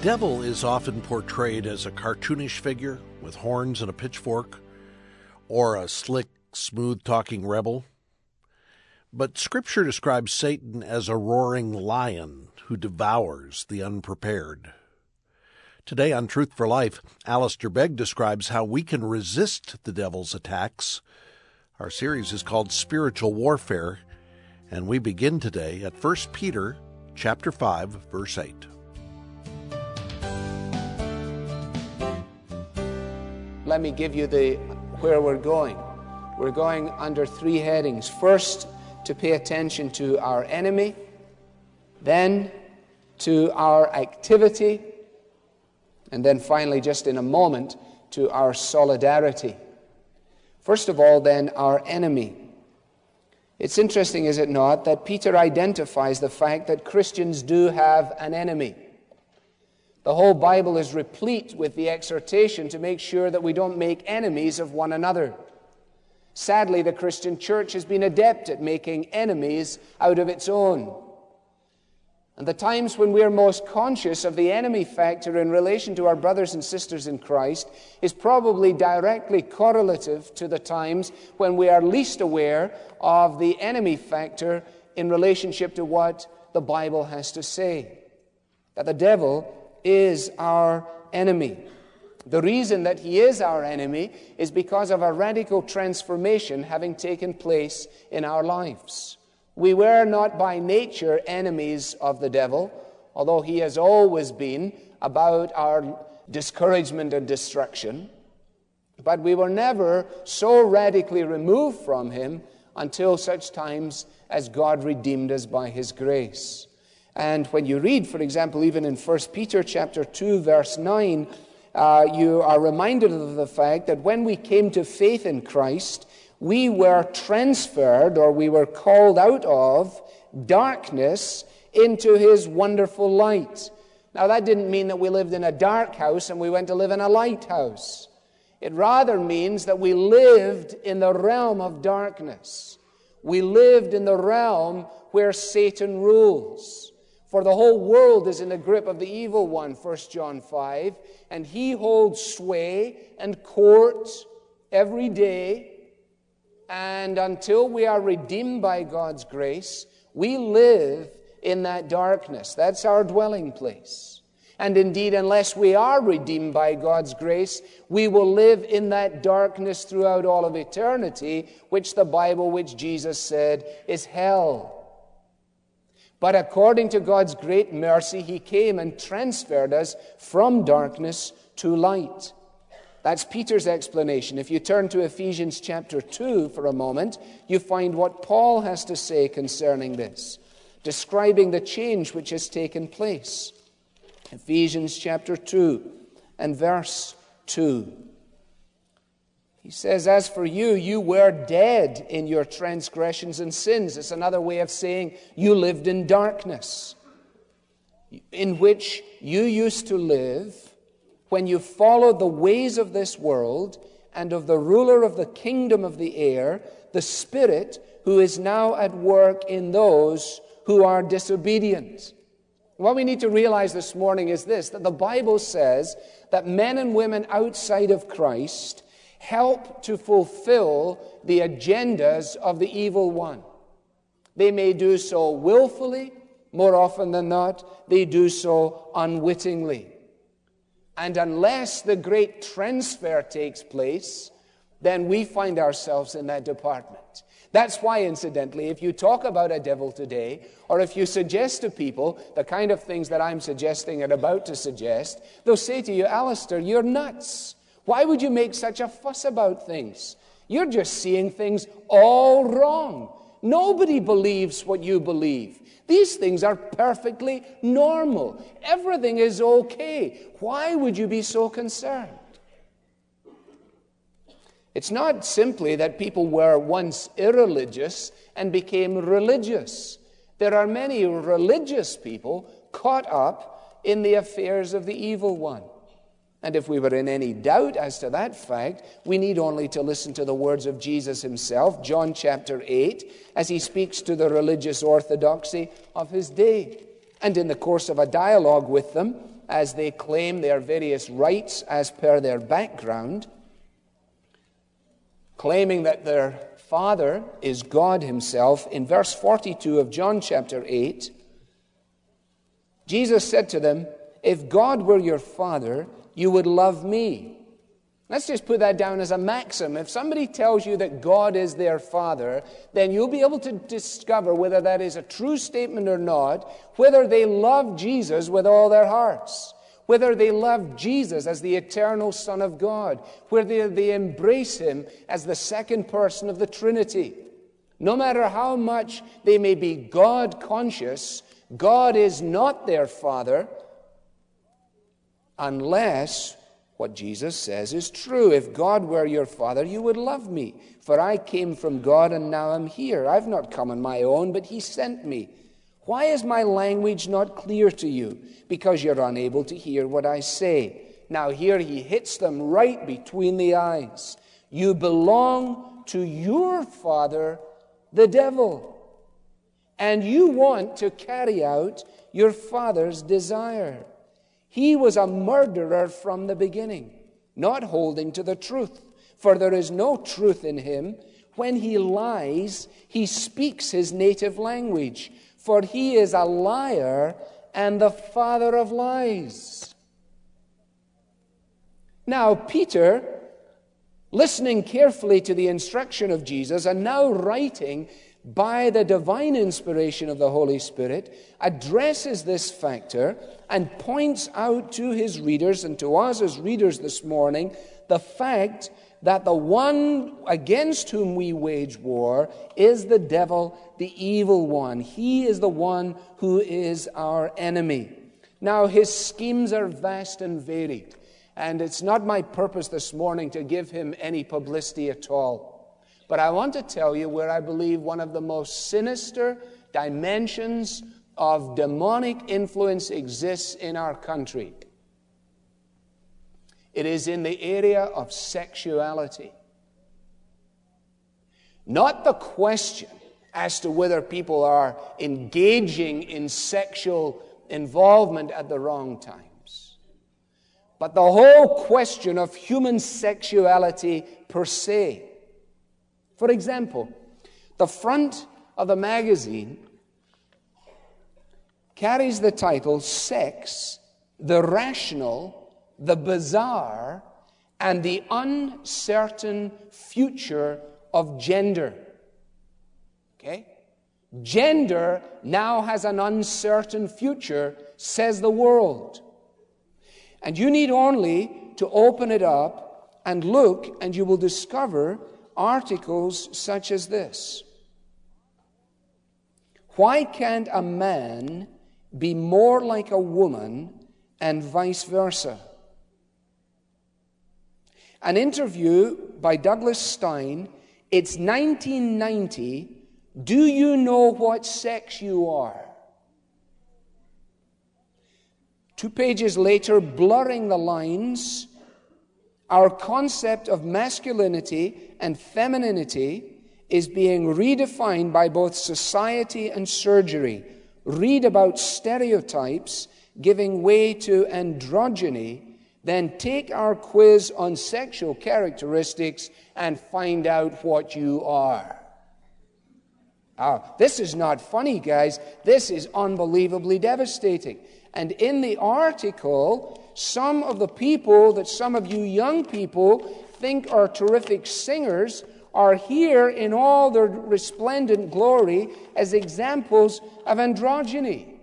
devil is often portrayed as a cartoonish figure with horns and a pitchfork, or a slick, smooth-talking rebel. But Scripture describes Satan as a roaring lion who devours the unprepared. Today on Truth for Life, Alistair Begg describes how we can resist the devil's attacks. Our series is called Spiritual Warfare, and we begin today at 1 Peter chapter 5, verse 8. Let me give you where we're going. We're going under three headings. First, to pay attention to our enemy, then to our activity, and then finally, just in a moment, to our solidarity. First of all, then, our enemy. It's interesting, is it not, that Peter identifies the fact that Christians do have an enemy. The whole Bible is replete with the exhortation to make sure that we don't make enemies of one another. Sadly, the Christian church has been adept at making enemies out of its own. And the times when we are most conscious of the enemy factor in relation to our brothers and sisters in Christ is probably directly correlative to the times when we are least aware of the enemy factor in relationship to what the Bible has to say. That the devil is our enemy. The reason that he is our enemy is because of a radical transformation having taken place in our lives. We were not by nature enemies of the devil, although he has always been about our discouragement and destruction. But we were never so radically removed from him until such times as God redeemed us by his grace. And when you read, for example, even in 1 Peter chapter 2, verse 9, you are reminded of the fact that when we came to faith in Christ, we were transferred, or we were called out of darkness into his wonderful light. Now, that didn't mean that we lived in a dark house and we went to live in a lighthouse. It rather means that we lived in the realm of darkness. We lived in the realm where Satan rules. For the whole world is in the grip of the evil one, 1 John 5, and he holds sway and court every day. And until we are redeemed by God's grace, we live in that darkness. That's our dwelling place. And indeed, unless we are redeemed by God's grace, we will live in that darkness throughout all of eternity, which Jesus said is hell. But according to God's great mercy, he came and transferred us from darkness to light. That's Peter's explanation. If you turn to Ephesians chapter 2 for a moment, you find what Paul has to say concerning this, describing the change which has taken place. Ephesians chapter 2 and verse 2. He says, "As for you, you were dead in your transgressions and sins." It's another way of saying you lived in darkness, in which you used to live when you followed the ways of this world and of the ruler of the kingdom of the air, the Spirit who is now at work in those who are disobedient. What we need to realize this morning is this, that the Bible says that men and women outside of Christ help to fulfill the agendas of the evil one. They may do so willfully, more often than not, they do so unwittingly. And unless the great transfer takes place, then we find ourselves in that department. That's why, incidentally, if you talk about a devil today, or if you suggest to people the kind of things that I'm suggesting and about to suggest, they'll say to you, "Alistair, you're nuts. Why would you make such a fuss about things? You're just seeing things all wrong. Nobody believes what you believe. These things are perfectly normal. Everything is okay. Why would you be so concerned?" It's not simply that people were once irreligious and became religious. There are many religious people caught up in the affairs of the evil one. And if we were in any doubt as to that fact, we need only to listen to the words of Jesus himself, John chapter 8, as he speaks to the religious orthodoxy of his day. And in the course of a dialogue with them, as they claim their various rights as per their background, claiming that their Father is God himself. In verse 42 of John chapter 8, Jesus said to them, "If God were your Father, you would love me." Let's just put that down as a maxim. If somebody tells you that God is their Father, then you'll be able to discover whether that is a true statement or not, whether they love Jesus with all their hearts, whether they love Jesus as the eternal Son of God, whether they embrace him as the second person of the Trinity. No matter how much they may be God conscious, God is not their Father unless what Jesus says is true. If God were your Father, you would love me. For I came from God and now I'm here. I've not come on my own, but he sent me. Why is my language not clear to you? Because you're unable to hear what I say. Now here he hits them right between the eyes. You belong to your father, the devil, and you want to carry out your father's desire. He was a murderer from the beginning, not holding to the truth, for there is no truth in him. When he lies, he speaks his native language, for he is a liar and the father of lies. Now, Peter, listening carefully to the instruction of Jesus and now writing by the divine inspiration of the Holy Spirit, addresses this factor and points out to his readers and to us as readers this morning the fact that the one against whom we wage war is the devil, the evil one. He is the one who is our enemy. Now, his schemes are vast and varied, and it's not my purpose this morning to give him any publicity at all. But I want to tell you where I believe one of the most sinister dimensions of demonic influence exists in our country. It is in the area of sexuality. Not the question as to whether people are engaging in sexual involvement at the wrong times, but the whole question of human sexuality per se. For example, the front of the magazine carries the title Sex, the Rational, the Bizarre, and the Uncertain Future of Gender. Okay? Gender now has an uncertain future, says the world. And you need only to open it up and look, and you will discover articles such as this. Why can't a man be more like a woman and vice versa? An interview by Douglas Stein. It's 1990. Do you know what sex you are? 2 pages later, blurring the lines, our concept of masculinity and femininity is being redefined by both society and surgery. Read about stereotypes giving way to androgyny, then take our quiz on sexual characteristics and find out what you are. This is not funny, guys. This is unbelievably devastating. And in the article, some of the people that some of you young people think are terrific singers are here in all their resplendent glory as examples of androgyny,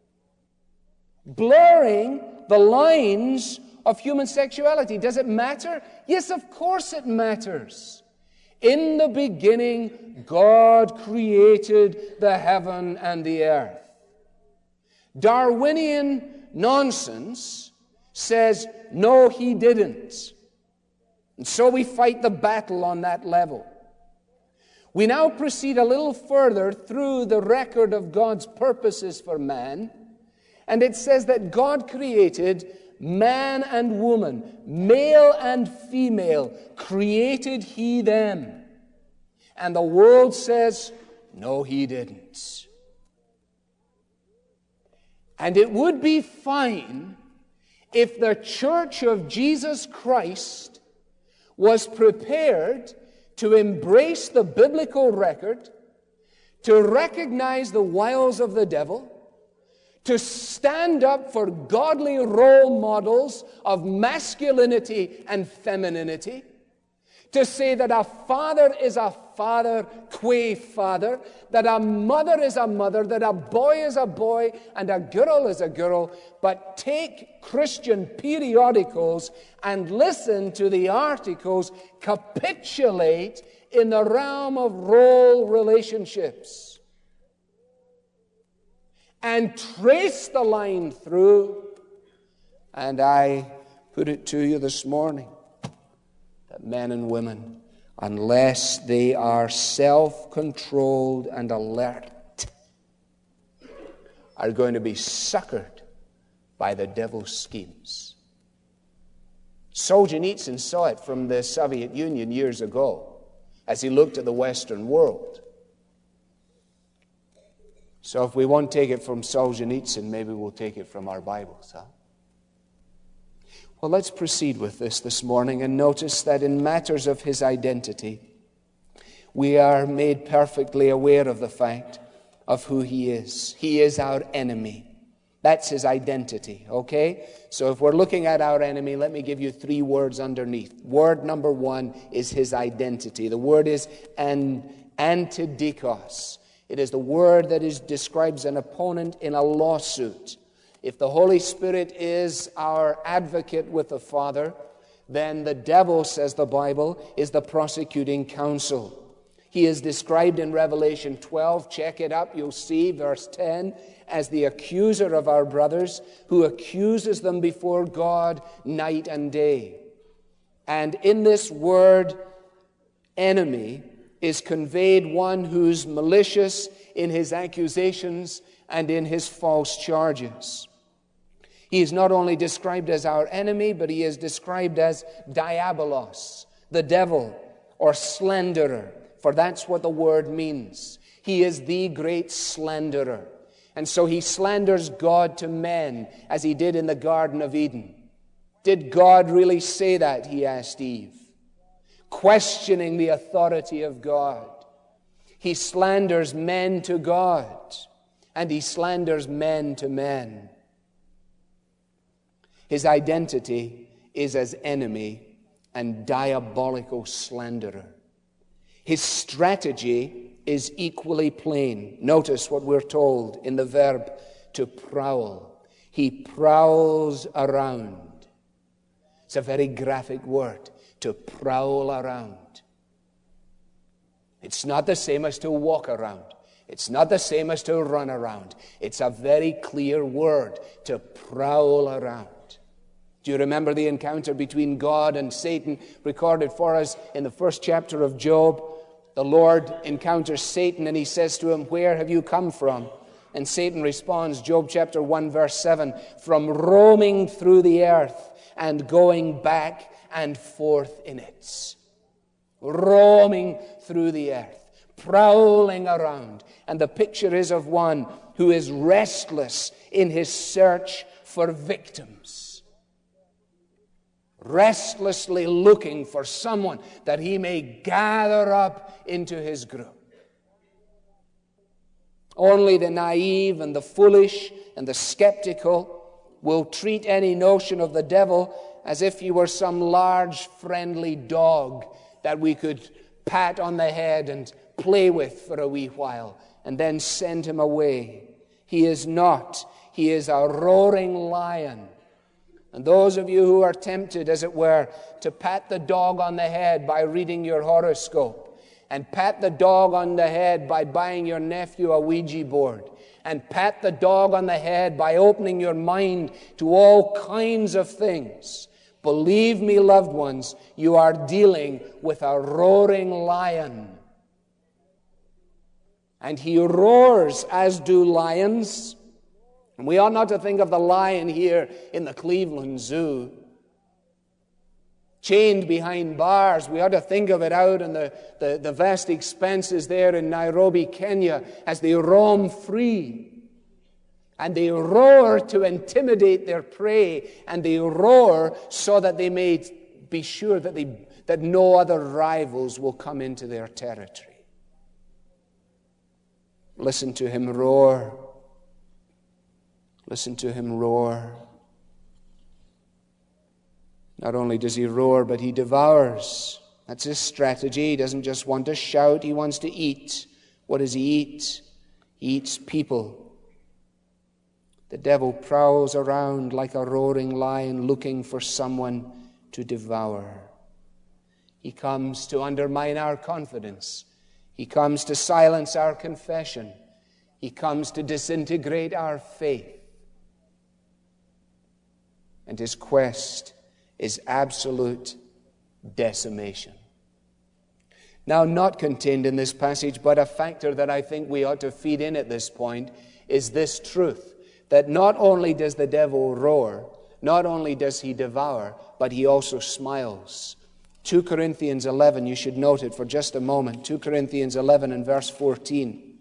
blurring the lines of human sexuality. Does it matter? Yes, of course it matters. In the beginning, God created the heaven and the earth. Darwinian nonsense says, no, he didn't. And so we fight the battle on that level. We now proceed a little further through the record of God's purposes for man, and it says that God created man and woman, male and female, created he them. And the world says, no, he didn't. And it would be fine if the Church of Jesus Christ was prepared to embrace the biblical record, to recognize the wiles of the devil, to stand up for godly role models of masculinity and femininity, to say that a father is a father, qua father, that a mother is a mother, that a boy is a boy, and a girl is a girl, but take Christian periodicals and listen to the articles capitulate in the realm of role relationships and trace the line through. And I put it to you this morning that men and women, unless they are self-controlled and alert, are going to be suckered by the devil's schemes. Solzhenitsyn saw it from the Soviet Union years ago as he looked at the Western world. So if we won't take it from Solzhenitsyn, maybe we'll take it from our Bibles, huh? Well, let's proceed with this morning and notice that in matters of his identity, we are made perfectly aware of the fact of who he is. He is our enemy. That's his identity, okay? So if we're looking at our enemy, let me give you 3 words underneath. Word number 1 is his identity. The word is antidikos. It is the word that describes an opponent in a lawsuit. If the Holy Spirit is our advocate with the Father, then the devil, says the Bible, is the prosecuting counsel. He is described in Revelation 12, check it up, you'll see, verse 10, as the accuser of our brothers, who accuses them before God night and day. And in this word, enemy, is conveyed one who's malicious in his accusations and in his false charges. He is not only described as our enemy, but he is described as diabolos, the devil, or slanderer, for that's what the word means. He is the great slanderer. And so he slanders God to men, as he did in the Garden of Eden. Did God really say that, he asked Eve, questioning the authority of God. He slanders men to God, and he slanders men to men. His identity is as enemy and diabolical slanderer. His strategy is equally plain. Notice what we're told in the verb to prowl. He prowls around. It's a very graphic word, to prowl around. It's not the same as to walk around. It's not the same as to run around. It's a very clear word, to prowl around. Do you remember the encounter between God and Satan recorded for us in the 1st chapter of Job? The Lord encounters Satan and he says to him, "Where have you come from?" And Satan responds, Job chapter 1 verse 7, "From roaming through the earth and going back and forth in it." Roaming through the earth, prowling around. And the picture is of one who is restless in his search for victims. Restlessly looking for someone that he may gather up into his group. Only the naive and the foolish and the skeptical will treat any notion of the devil as if he were some large friendly dog that we could pat on the head and play with for a wee while and then send him away. He is not. He is a roaring lion. And those of you who are tempted, as it were, to pat the dog on the head by reading your horoscope, and pat the dog on the head by buying your nephew a Ouija board, and pat the dog on the head by opening your mind to all kinds of things, believe me, loved ones, you are dealing with a roaring lion. And he roars as do lions. And we ought not to think of the lion here in the Cleveland Zoo, chained behind bars. We ought to think of it out in the vast expanses there in Nairobi, Kenya, as they roam free. And they roar to intimidate their prey, and they roar so that they may be sure that no other rivals will come into their territory. Listen to him roar. Listen to him roar. Not only does he roar, but he devours. That's his strategy. He doesn't just want to shout, he wants to eat. What does he eat? He eats people. The devil prowls around like a roaring lion looking for someone to devour. He comes to undermine our confidence. He comes to silence our confession. He comes to disintegrate our faith. And his quest is absolute decimation. Now, not contained in this passage, but a factor that I think we ought to feed in at this point, is this truth, that not only does the devil roar, not only does he devour, but he also smiles. 2 Corinthians 11, you should note it for just a moment. 2 Corinthians 11 and verse 14.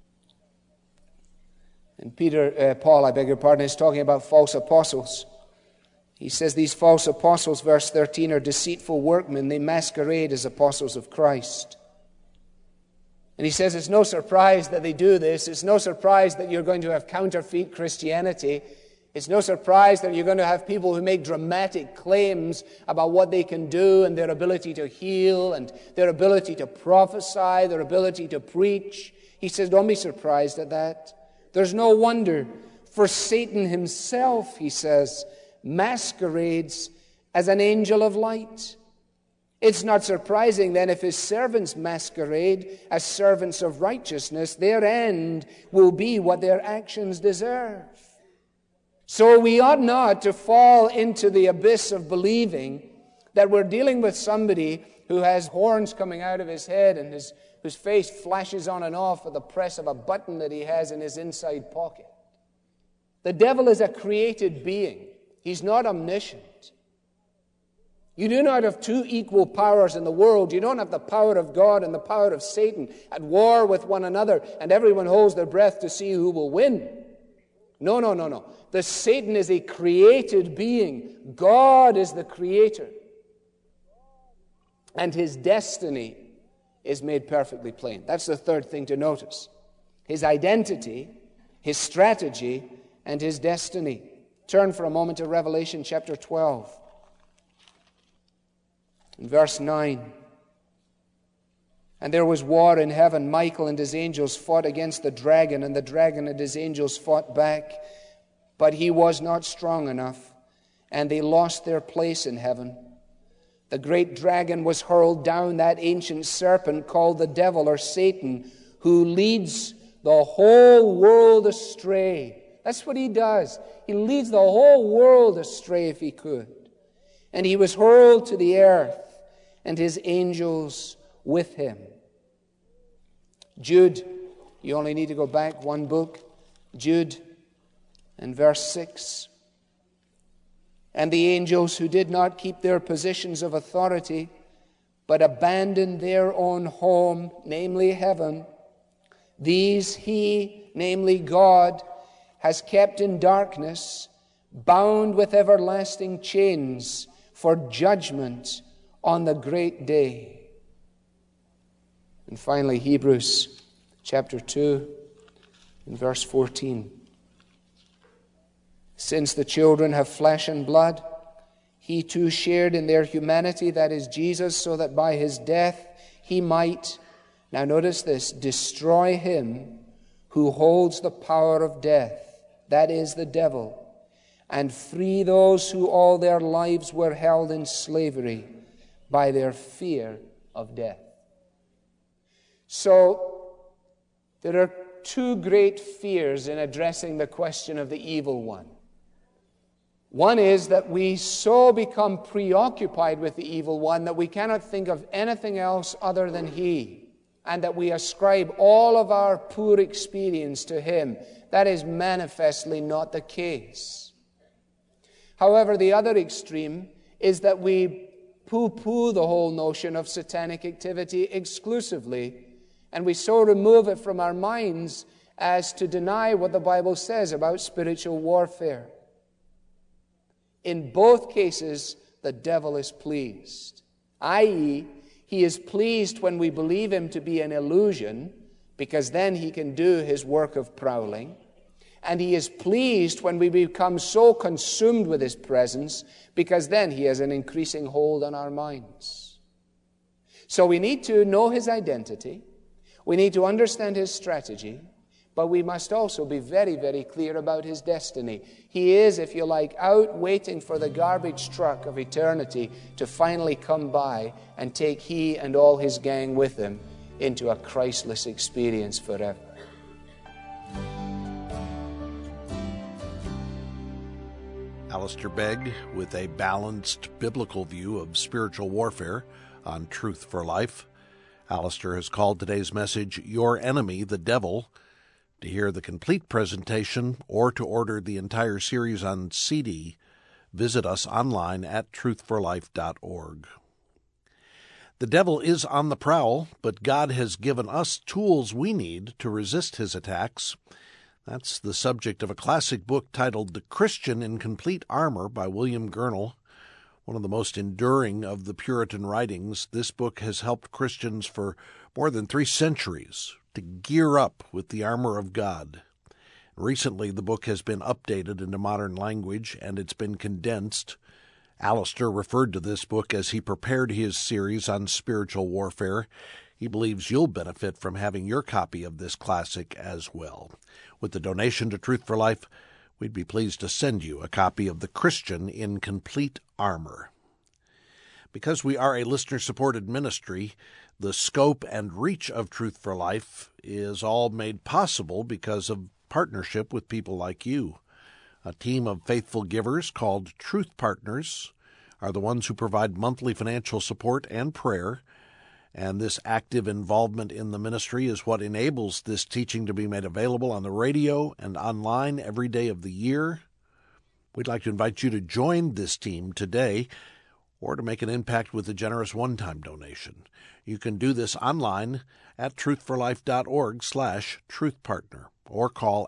And Paul, is talking about false apostles. He says these false apostles, verse 13, are deceitful workmen. They masquerade as apostles of Christ. And he says it's no surprise that they do this. It's no surprise that you're going to have counterfeit Christianity. It's no surprise that you're going to have people who make dramatic claims about what they can do and their ability to heal and their ability to prophesy, their ability to preach. He says, don't be surprised at that. There's no wonder, for Satan himself, he says, masquerades as an angel of light. It's not surprising then if his servants masquerade as servants of righteousness. Their end will be what their actions deserve. So we ought not to fall into the abyss of believing that we're dealing with somebody who has horns coming out of his head and whose face flashes on and off at the press of a button that he has in his inside pocket. The devil is a created being. He's not omniscient. You do not have two equal powers in the world. You don't have the power of God and the power of Satan at war with one another, and everyone holds their breath to see who will win. No. The Satan is a created being. God is the creator. And his destiny is made perfectly plain. That's the third thing to notice. His identity, his strategy, and his destiny. Turn for a moment to Revelation chapter 12. In verse 9. And there was war in heaven. Michael and his angels fought against the dragon, and the dragon and his angels fought back. But he was not strong enough, and they lost their place in heaven. The great dragon was hurled down, that ancient serpent called the devil or Satan, who leads the whole world astray. That's what he does. He leads the whole world astray if he could. And he was hurled to the earth, and his angels with him. Jude, you only need to go back one book. Jude, and verse 6. And the angels who did not keep their positions of authority, but abandoned their own home, namely heaven, these he, namely God, has kept in darkness, bound with everlasting chains for judgment on the great day. And finally, Hebrews chapter 2 and verse 14. Since the children have flesh and blood, he too shared in their humanity, that is Jesus, so that by his death he might, now notice this, destroy him who holds the power of death, that is the devil, and free those who all their lives were held in slavery by their fear of death. So, there are two great fears in addressing the question of the evil one. One is that we so become preoccupied with the evil one that we cannot think of anything else other than he, and that we ascribe all of our poor experience to him. That is manifestly not the case. However, the other extreme is that we poo-poo the whole notion of satanic activity exclusively, and we so remove it from our minds as to deny what the Bible says about spiritual warfare. In both cases, the devil is pleased, i.e., he is pleased when we believe him to be an illusion, because then he can do his work of prowling. And he is pleased when we become so consumed with his presence, because then he has an increasing hold on our minds. So we need to know his identity. We need to understand his strategy. But we must also be very, very clear about his destiny. He is, if you like, out waiting for the garbage truck of eternity to finally come by and take he and all his gang with him into a Christless experience forever. Alistair Begg with a balanced biblical view of spiritual warfare on Truth for Life. Alistair has called today's message, Your Enemy, the Devil. To hear the complete presentation or to order the entire series on CD, visit us online at truthforlife.org. The devil is on the prowl, but God has given us tools we need to resist his attacks. That's the subject of a classic book titled The Christian in Complete Armor by William Gurnall. One of the most enduring of the Puritan writings, this book has helped Christians for more than 3 centuries to gear up with the armor of God. Recently, the book has been updated into modern language, and it's been condensed. Alistair referred to this book as he prepared his series on spiritual warfare. He believes you'll benefit from having your copy of this classic as well. With the donation to Truth for Life, we'd be pleased to send you a copy of The Christian in Complete Armor. Because we are a listener-supported ministry, the scope and reach of Truth for Life is all made possible because of partnership with people like you. A team of faithful givers called Truth Partners are the ones who provide monthly financial support and prayer, and this active involvement in the ministry is what enables this teaching to be made available on the radio and online every day of the year. We'd like to invite you to join this team today or to make an impact with a generous one-time donation. You can do this online at truthforlife.org/truthpartner or call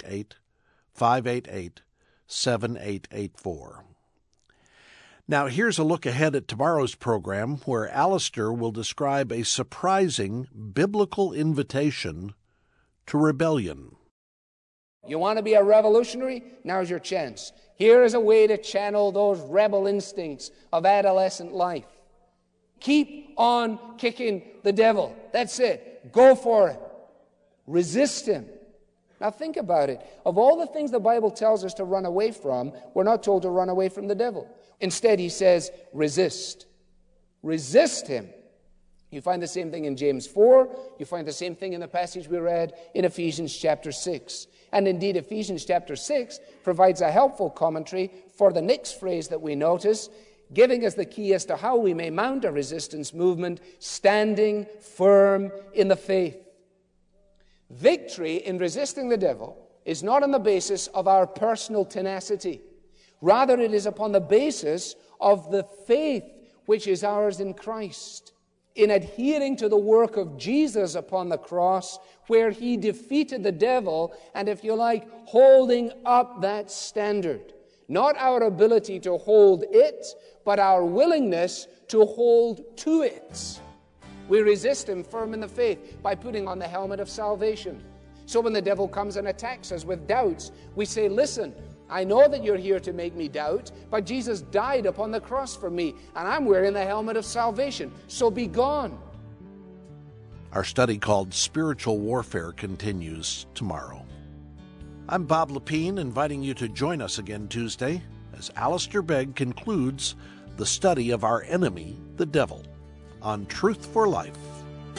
888-588-7884. Now, here's a look ahead at tomorrow's program where Alistair will describe a surprising biblical invitation to rebellion. You want to be a revolutionary? Now's your chance. Here is a way to channel those rebel instincts of adolescent life. Keep on kicking the devil. That's it. Go for it. Resist him. Now think about it. Of all the things the Bible tells us to run away from, we're not told to run away from the devil. Instead, he says, resist. Resist him. You find the same thing in James 4. You find the same thing in the passage we read in Ephesians chapter 6. And indeed, Ephesians chapter 6 provides a helpful commentary for the next phrase that we notice, giving us the key as to how we may mount a resistance movement, standing firm in the faith. Victory in resisting the devil is not on the basis of our personal tenacity. Rather, it is upon the basis of the faith which is ours in Christ, in adhering to the work of Jesus upon the cross, where he defeated the devil, and if you like, holding up that standard. Not our ability to hold it, but our willingness to hold to it. We resist him firm in the faith by putting on the helmet of salvation. So when the devil comes and attacks us with doubts, we say, listen, I know that you're here to make me doubt, but Jesus died upon the cross for me, and I'm wearing the helmet of salvation, so be gone. Our study called Spiritual Warfare continues tomorrow. I'm Bob Lepine, inviting you to join us again Tuesday as Alistair Begg concludes the study of our enemy, the devil, on Truth for Life,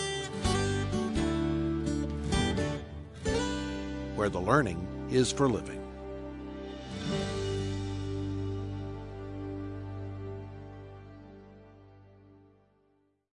where the learning is for living.